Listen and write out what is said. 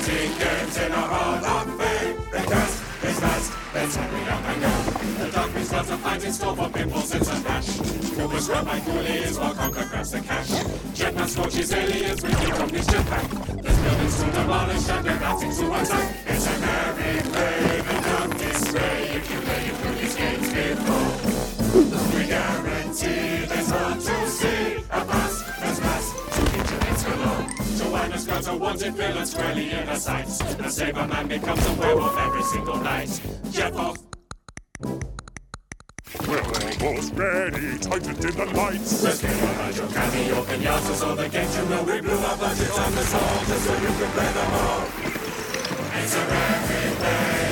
Tickets in a hall of fame. Because it's fast, let's hurry up and go. The dog means lots of fight in store for pimples and some hash. Cooper's run by coolies while Conker grabs the cash. Jetman scorches aliens with heat from his jetpack. There's buildings to demolish and they're nothing to attack. It's a merry brave and don't dismay if you lay it through these games before. We guarantee there's more to see. A bus, there's mass, to internets galore. Joanna's got a wanted villain squarely in her sights. The Saberman becomes a werewolf every single night. Jet off. We're almost ready, tightened in the lights. Let's get about your cameo pinatas or the games you know we blew our budgets on the song just so you can play them all. It's a merry day.